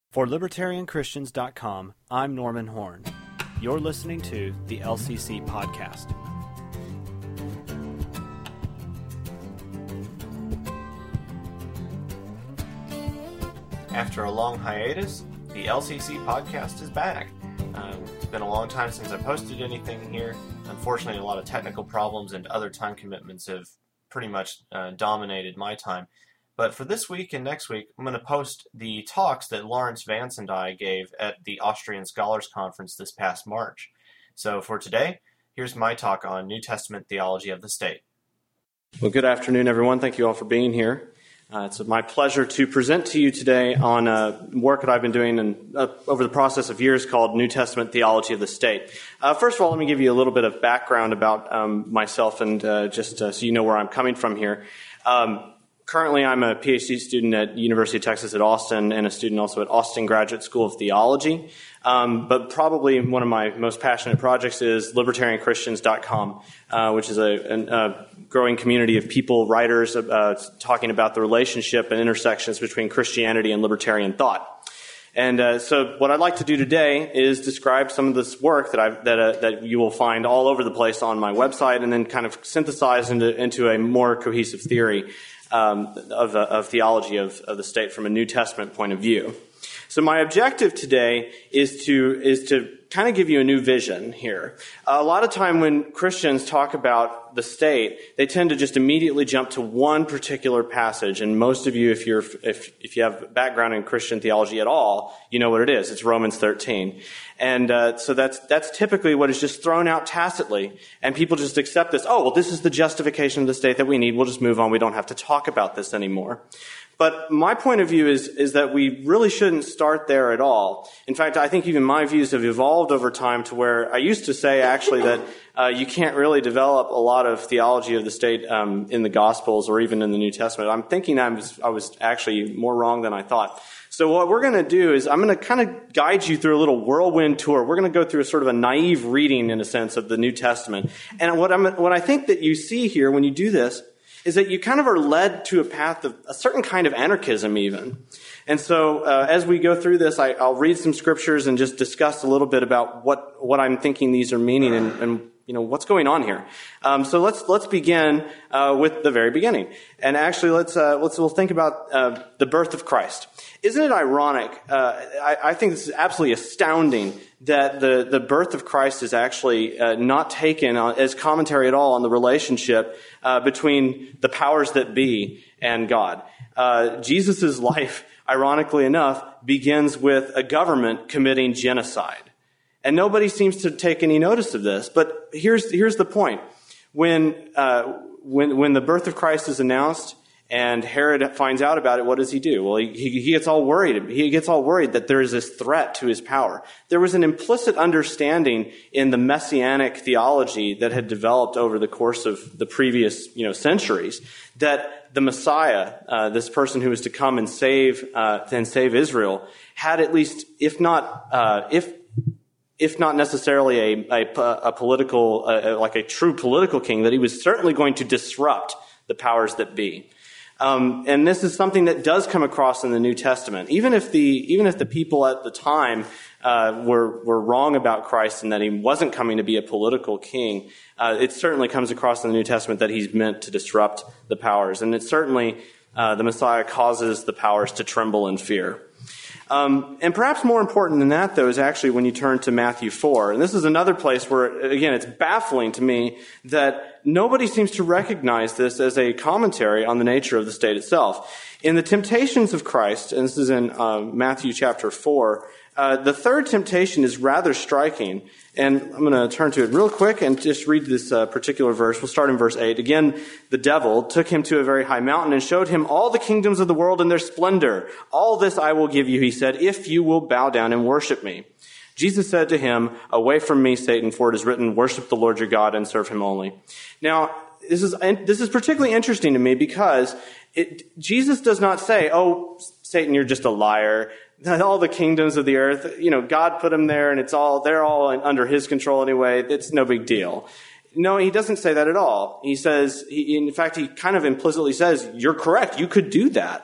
For LibertarianChristians.com, I'm Norman Horn. You're listening to the LCC Podcast. After a long hiatus, the LCC Podcast is back. It's been a long time since I posted anything here. Unfortunately, a lot of technical problems and other time commitments have pretty much dominated my time. But for this week and next week, I'm going to post the talks that Lawrence Vance and I gave at the Austrian Scholars Conference this past March. So for today, here's my talk on New Testament theology of the state. Well, good afternoon, everyone. Thank you all for being here. It's my pleasure to present to you today on work that I've been doing over the process of years called New Testament Theology of the State. First of all, let me give you a little bit of background about myself and just so you know where I'm coming from here. Currently, I'm a PhD student at University of Texas at Austin and a student also at Austin Graduate School of Theology. But probably one of my most passionate projects is LibertarianChristians.com, which is a growing community of people, writers, talking about the relationship and intersections between Christianity and libertarian thought. And so what I'd like to do today is describe some of this work that you will find all over the place on my website and then kind of synthesize into a more cohesive theory of theology of the state from a New Testament point of view. So my objective today is to kind of give you a new vision here. A lot of time when Christians talk about the state, they tend to just immediately jump to one particular passage. And most of you, if you have a background in Christian theology at all, you know what it is. It's Romans 13. And so that's typically what is just thrown out tacitly. And people just accept this. Oh, well, this is the justification of the state that we need. We'll just move on. We don't have to talk about this anymore. But my point of view is that we really shouldn't start there at all. In fact, I think even my views have evolved over time to where I used to say actually that you can't really develop a lot of theology of the state in the Gospels or even in the New Testament. I'm thinking I was actually more wrong than I thought. So what we're going to do is I'm going to kind of guide you through a little whirlwind tour. We're going to go through a sort of a naive reading, in a sense, of the New Testament. And what I think that you see here when you do this is that you kind of are led to a path of a certain kind of anarchism even. And so as we go through this, I'll read some scriptures and just discuss a little bit about what I'm thinking these are meaning and you know what's going on here. So let's begin with the very beginning. And actually we'll think about the birth of Christ. Isn't it ironic? I think this is absolutely astounding that the birth of Christ is actually not taken as commentary at all on the relationship between the powers that be and God. Jesus' life, ironically enough, begins with a government committing genocide. And nobody seems to take any notice of this. But here's the point. When the birth of Christ is announced and Herod finds out about it, what does he do? Well, he gets all worried. He gets all worried that there is this threat to his power. There was an implicit understanding in the messianic theology that had developed over the course of the previous, centuries, that the Messiah, this person who was to come and save Israel, had at least, if not necessarily a political, like a true political king, that he was certainly going to disrupt the powers that be. And this is something that does come across in the New Testament. Even if the people at the time were wrong about Christ and that he wasn't coming to be a political king, it certainly comes across in the New Testament that he's meant to disrupt the powers. And it certainly the Messiah causes the powers to tremble in fear. And perhaps more important than that, though, is actually when you turn to Matthew 4. And this is another place where, again, it's baffling to me that nobody seems to recognize this as a commentary on the nature of the state itself. In the temptations of Christ, and this is in Matthew chapter 4, the third temptation is rather striking. And I'm going to turn to it real quick and just read this particular verse. We'll start in verse 8. Again, the devil took him to a very high mountain and showed him all the kingdoms of the world and their splendor. All this I will give you, he said, if you will bow down and worship me. Jesus said to him, away from me, Satan, for it is written, worship the Lord your God and serve him only. Now, this is particularly interesting to me because Jesus does not say, oh, Satan, you're just a liar. All the kingdoms of the earth, God put them there and they're all under his control anyway. It's no big deal. No, he doesn't say that at all. He says, in fact, he kind of implicitly says, you're correct. You could do that.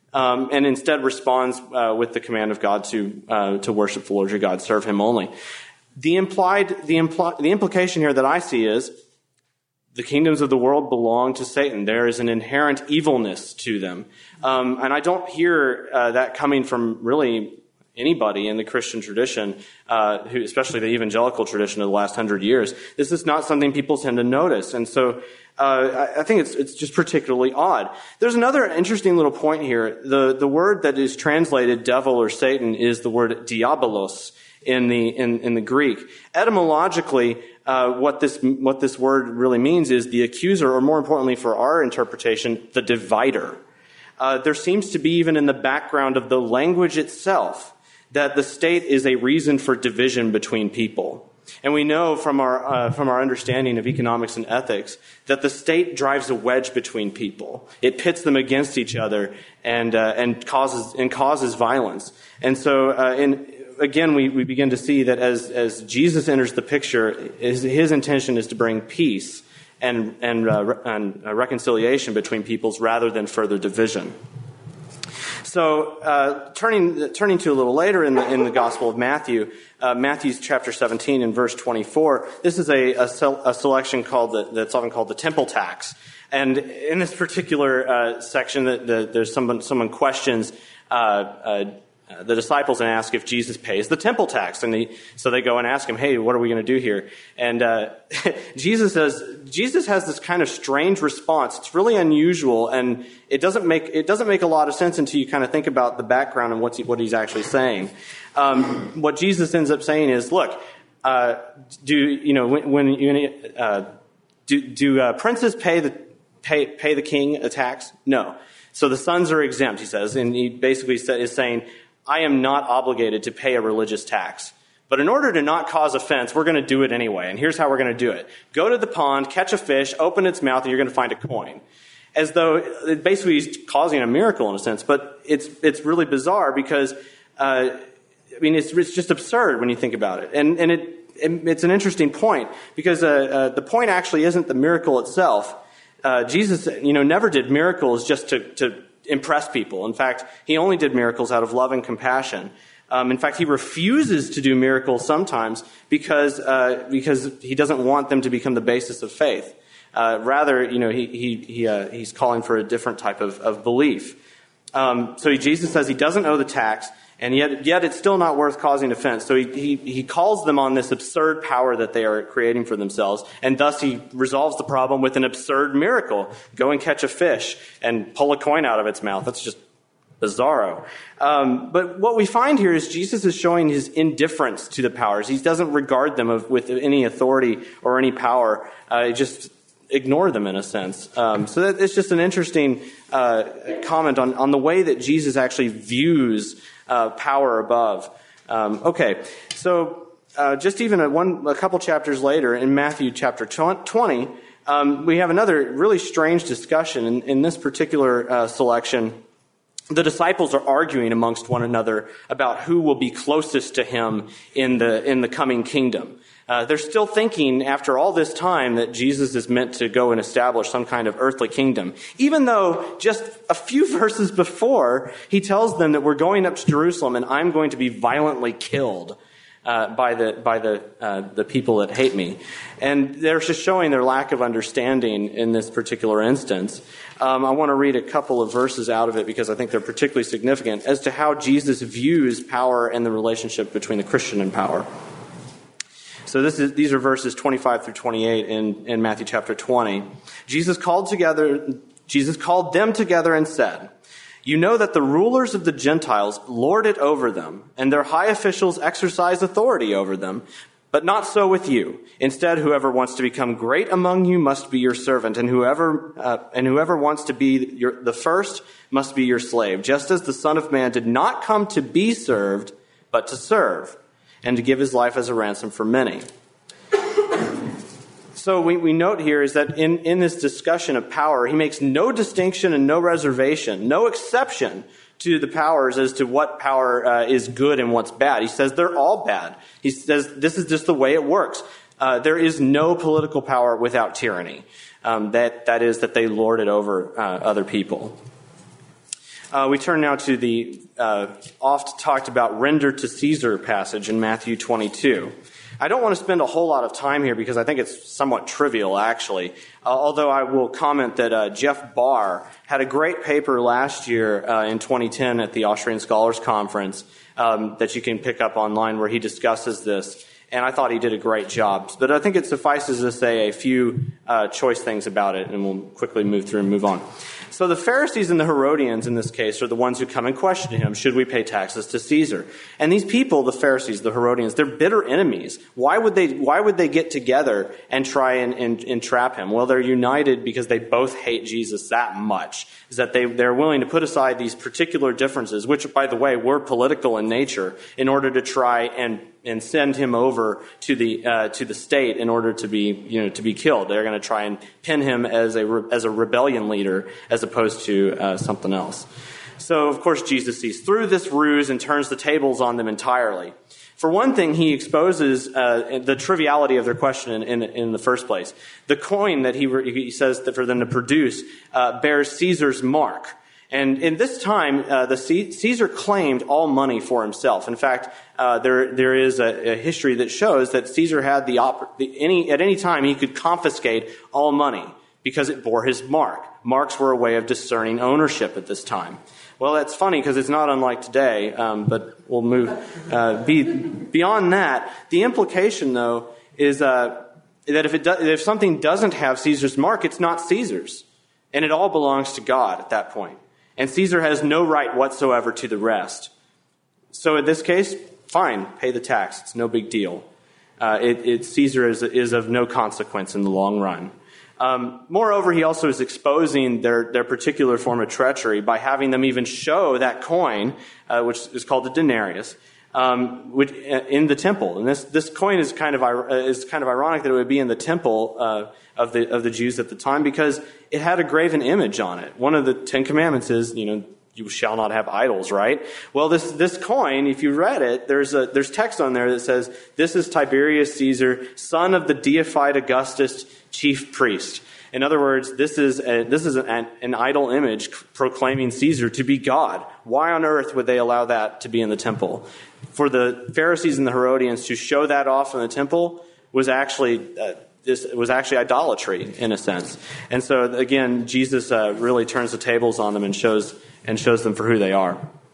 and instead responds with the command of God to worship the Lord your God, serve him only. The implication here that I see is the kingdoms of the world belong to Satan. There is an inherent evilness to them. And I don't hear that coming from really anybody in the Christian tradition, especially the evangelical tradition of the last 100 years. This is not something people tend to notice. And so I think it's just particularly odd. There's another interesting little point here. The word that is translated devil or Satan is the word diabolos in the Greek. Etymologically, what this word really means is the accuser, or more importantly for our interpretation, the divider. There seems to be, even in the background of the language itself, that the state is a reason for division between people. And we know from our understanding of economics and ethics that the state drives a wedge between people. It pits them against each other and causes violence. And so again, we begin to see that as Jesus enters the picture, his intention is to bring peace and reconciliation between peoples rather than further division. So, turning to a little later in the Gospel of Matthew, Matthew's chapter 17 and verse 24. This is a selection that's often called the temple tax. And in this particular section, there's someone questions the disciples and ask if Jesus pays the temple tax. So they go and ask him, hey, what are we going to do here? And Jesus has this kind of strange response. It's really unusual, and it doesn't make a lot of sense until you kind of think about the background and what he's actually saying. What Jesus ends up saying is, look, do princes pay the king a tax? No. So the sons are exempt, he says, and he basically is saying, I am not obligated to pay a religious tax. But in order to not cause offense, we're going to do it anyway. And here's how we're going to do it. Go to the pond, catch a fish, open its mouth, and you're going to find a coin. As though basically he's causing a miracle in a sense. But it's really bizarre because, it's just absurd when you think about it. And it's an interesting point because the point actually isn't the miracle itself. Jesus, never did miracles just to impress people. In fact, he only did miracles out of love and compassion. In fact, he refuses to do miracles sometimes because he doesn't want them to become the basis of faith. Rather, he's calling for a different type of belief. So Jesus says he doesn't owe the tax, and yet it's still not worth causing offense. So he calls them on this absurd power that they are creating for themselves, and thus he resolves the problem with an absurd miracle. Go and catch a fish and pull a coin out of its mouth. That's just bizarro. But what we find here is Jesus is showing his indifference to the powers. He doesn't regard them with any authority or any power. He just ignore them in a sense. So that it's just an interesting comment on the way that Jesus actually views power above. So just even a couple chapters later, in Matthew chapter 20, we have another really strange discussion. In this particular selection, the disciples are arguing amongst one another about who will be closest to him in the coming kingdom. They're still thinking, after all this time, that Jesus is meant to go and establish some kind of earthly kingdom. Even though just a few verses before, he tells them that we're going up to Jerusalem and I'm going to be violently killed by the people that hate me. And they're just showing their lack of understanding in this particular instance. I want to read a couple of verses out of it because I think they're particularly significant as to how Jesus views power and the relationship between the Christian and power. So these are verses 25 through 28 in Matthew chapter 20. Jesus called them together and said, "You know that the rulers of the Gentiles lord it over them, and their high officials exercise authority over them. But not so with you. Instead, whoever wants to become great among you must be your servant, and whoever wants to be the first must be your slave. Just as the Son of Man did not come to be served, but to serve, and to give his life as a ransom for many." So we note here is that in this discussion of power, he makes no distinction and no reservation, no exception to the powers as to what power is good and what's bad. He says they're all bad. He says this is just the way it works. There is no political power without tyranny. That is that they lord it over other people. We turn now to the oft talked about render to Caesar passage in Matthew 22. I don't want to spend a whole lot of time here because I think it's somewhat trivial, actually. Although I will comment that Jeff Barr had a great paper last year in 2010 at the Austrian Scholars Conference that you can pick up online where he discusses this. And I thought he did a great job. But I think it suffices to say a few choice things about it, and we'll quickly move through and move on. So the Pharisees and the Herodians, in this case, are the ones who come and question him, should we pay taxes to Caesar? And these people, the Pharisees, the Herodians, they're bitter enemies. Why would they get together and try and trap him? Well, they're united because they both hate Jesus that much, is that they're willing to put aside these particular differences, which, by the way, were political in nature, in order to try and send him over to the state in order to be killed. They're going to try and pin him as a rebellion leader as opposed to something else. So, of course, Jesus sees through this ruse and turns the tables on them entirely. For one thing, he exposes the triviality of their question in the first place. The coin that he says that for them to produce bears Caesar's mark. And in this time, Caesar claimed all money for himself. In fact, there is a history that shows that Caesar had at any time he could confiscate all money because it bore his mark. Marks were a way of discerning ownership at this time. Well, that's funny because it's not unlike today, but we'll move beyond that. The implication, though, is that if something doesn't have Caesar's mark, it's not Caesar's, and it all belongs to God at that point. And Caesar has no right whatsoever to the rest. So in this case, fine, pay the tax. It's no big deal. Caesar is of no consequence in the long run. Moreover, he also is exposing their particular form of treachery by having them even show that coin, which is called the denarius, in the temple. And this coin is kind of ironic that it would be in the temple of the Jews at the time because it had a graven image on it. One of the 10 Commandments is, you shall not have idols, right? Well, this coin, if you read it, there's text on there that says, "This is Tiberius Caesar, son of the deified Augustus, chief priest." In other words, this is an idol image proclaiming Caesar to be God. Why on earth would they allow that to be in the temple? For the Pharisees and the Herodians to show that off in the temple was actually idolatry in a sense. And so again, Jesus really turns the tables on them and shows them for who they are.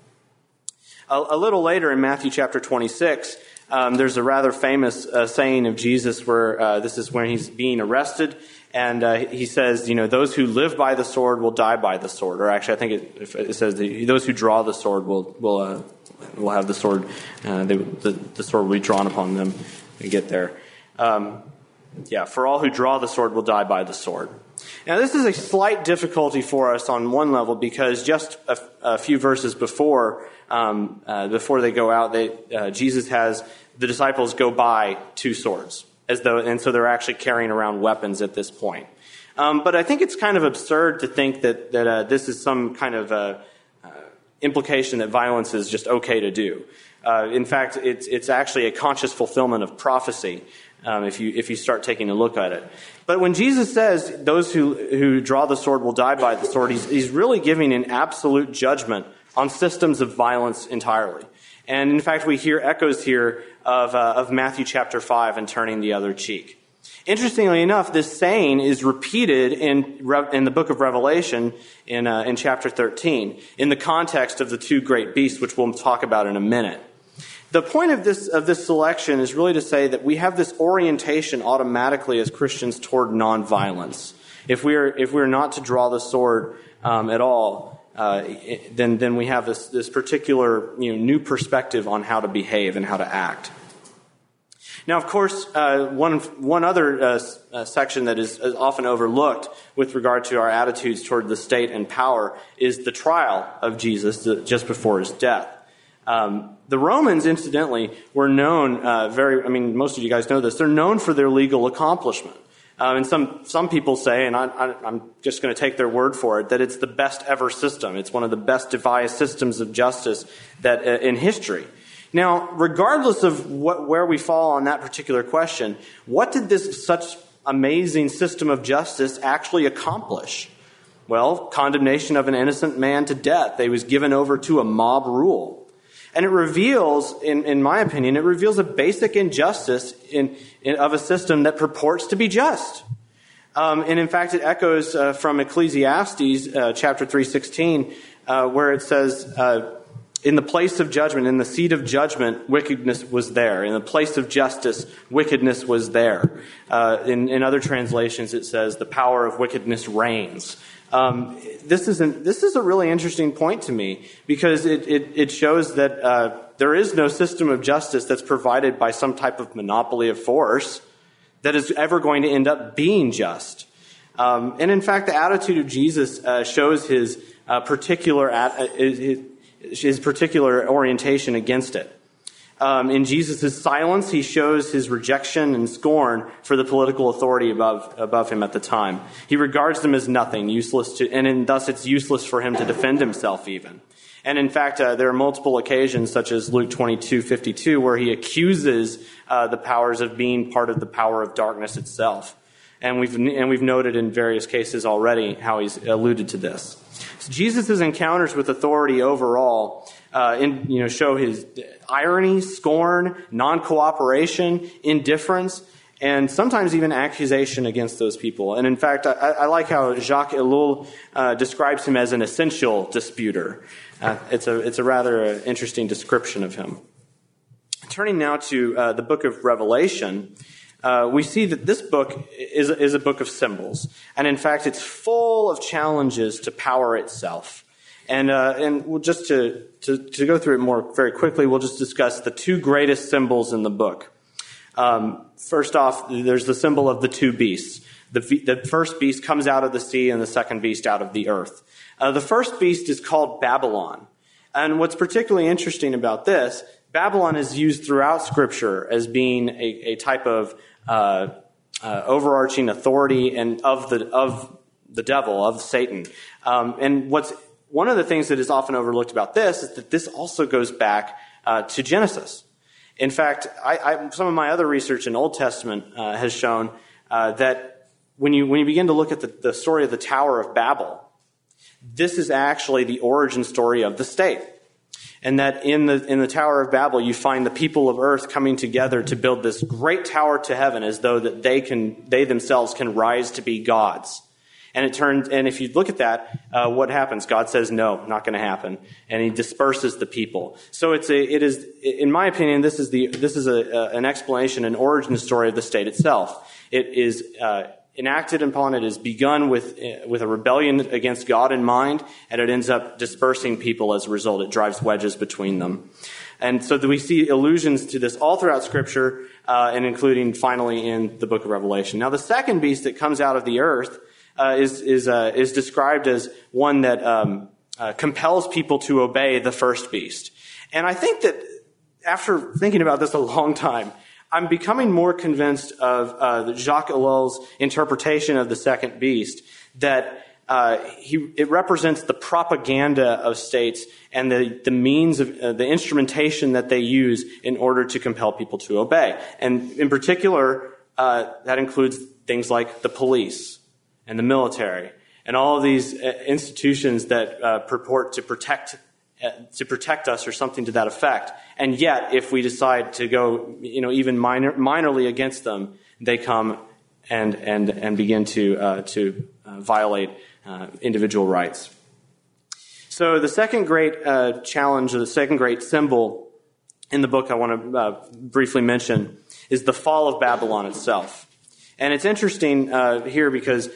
A little later in Matthew chapter 26, there's a rather famous saying of Jesus where this is when he's being arrested. And he says, those who live by the sword will die by the sword. Or actually, I think it says those who draw the sword will have the sword. The sword will be drawn upon them. We get there. For all who draw the sword will die by the sword. Now, this is a slight difficulty for us on one level because just a few verses before they go out, Jesus has the disciples go buy 2 swords, and so they're actually carrying around weapons at this point. But I think it's kind of absurd to think that this is some kind of implication that violence is just okay to do. In fact, it's actually a conscious fulfillment of prophecy. If you start taking a look at it. But when Jesus says those who draw the sword will die by the sword, he's really giving an absolute judgment on systems of violence entirely. And in fact, we hear echoes here of Matthew chapter 5 and turning the other cheek. Interestingly enough, this saying is repeated in the book of Revelation in chapter 13 in the context of the 2 great beasts, which we'll talk about in a minute. The point of this selection is really to say that we have this orientation automatically as Christians toward nonviolence. If we're not to draw the sword at all, then we have this particular new perspective on how to behave and how to act. Now, of course, one other section that is often overlooked with regard to our attitudes toward the state and power is the trial of Jesus just before his death. The Romans, incidentally, were known most of you guys know this, they're known for their legal accomplishment. And some people say, and I'm just going to take their word for it, that it's the best ever system. It's one of the best devised systems of justice that in history. Now, regardless of where we fall on that particular question, what did this such amazing system of justice actually accomplish? Well, condemnation of an innocent man to death. They was given over to a mob rule. And it reveals, in my opinion, it reveals a basic injustice of a system that purports to be just. And in fact, it echoes from Ecclesiastes chapter 3:16, where it says, in the place of judgment, in the seat of judgment, wickedness was there. In the place of justice, wickedness was there. In other translations, it says, the power of wickedness reigns. This is a really interesting point to me, because it shows that there is no system of justice that's provided by some type of monopoly of force that is ever going to end up being just. And in fact, the attitude of Jesus shows his particular orientation against it. In Jesus' silence, he shows his rejection and scorn for the political authority above him at the time. He regards them as nothing, useless and thus it's useless for him to defend himself even. And in fact, there are multiple occasions, such as Luke 22:52, where he accuses the powers of being part of the power of darkness itself. And we've noted in various cases already how he's alluded to this. So Jesus' encounters with authority overall show his irony, scorn, non-cooperation, indifference, and sometimes even accusation against those people. And in fact, I like how Jacques Ellul describes him as an essential disputer. It's a rather interesting description of him. Turning now to the book of Revelation, we see that this book is a book of symbols. And in fact, it's full of challenges to power itself. And we'll just to go through it more very quickly, we'll just discuss the two greatest symbols in the book. First off, there's the symbol of the two beasts. The first beast comes out of the sea and the second beast out of the earth. The first beast is called Babylon. And what's particularly interesting about this, Babylon is used throughout Scripture as being a type of overarching authority and of the devil, of Satan. And one of the things that is often overlooked about this is that this also goes back to Genesis. In fact, some of my other research in Old Testament has shown that when you begin to look at the story of the Tower of Babel, this is actually the origin story of the state. And that in the Tower of Babel, you find the people of earth coming together to build this great tower to heaven, as though that they themselves can rise to be gods. And if you look at that, what happens? God says, no, not going to happen. And he disperses the people. So it is, in my opinion, this is an explanation, an origin story of the state itself. It is, enacted upon, it is begun with a rebellion against God in mind, and it ends up dispersing people as a result. It drives wedges between them. And so we see allusions to this all throughout Scripture, and including finally in the book of Revelation. Now, the second beast that comes out of the earth is described as one that compels people to obey the first beast. And I think that after thinking about this a long time, I'm becoming more convinced of Jacques Ellul's interpretation of the second beast, that it represents the propaganda of states and the means of the instrumentation that they use in order to compel people to obey. And in particular, that includes things like the police and the military and all of these institutions that purport to protect us, or something to that effect. And yet, if we decide to go, even minorly against them, they come and begin to violate individual rights. So the second great challenge, or the second great symbol in the book I want to briefly mention, is the fall of Babylon itself. And it's interesting here because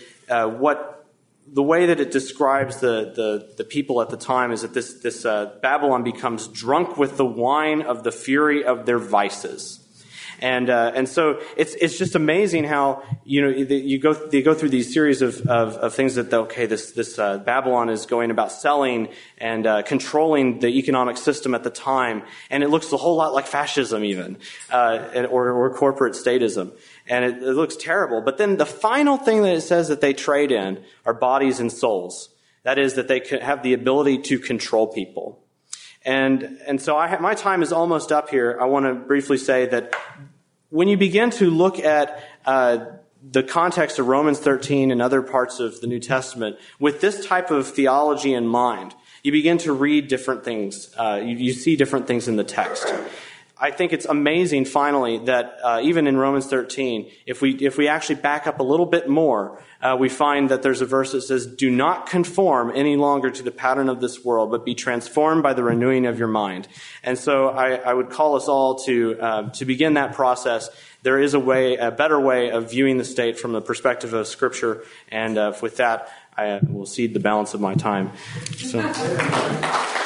the way that it describes the people at the time is that this Babylon becomes drunk with the wine of the fury of their vices. And so it's just amazing how, you go through these series of things that, this Babylon is going about selling and controlling the economic system at the time, and it looks a whole lot like fascism even, or corporate statism. And it looks terrible. But then the final thing that it says that they trade in are bodies and souls. That is, that they have the ability to control people. And so my time is almost up here. I want to briefly say that when you begin to look at the context of Romans 13 and other parts of the New Testament, with this type of theology in mind, you begin to read different things. You see different things in the text. I think it's amazing, finally, that even in Romans 13, if we actually back up a little bit more, we find that there's a verse that says, "Do not conform any longer to the pattern of this world, but be transformed by the renewing of your mind." And so I would call us all to begin that process. There is a better way of viewing the state from the perspective of Scripture, and with that, I will cede the balance of my time. So.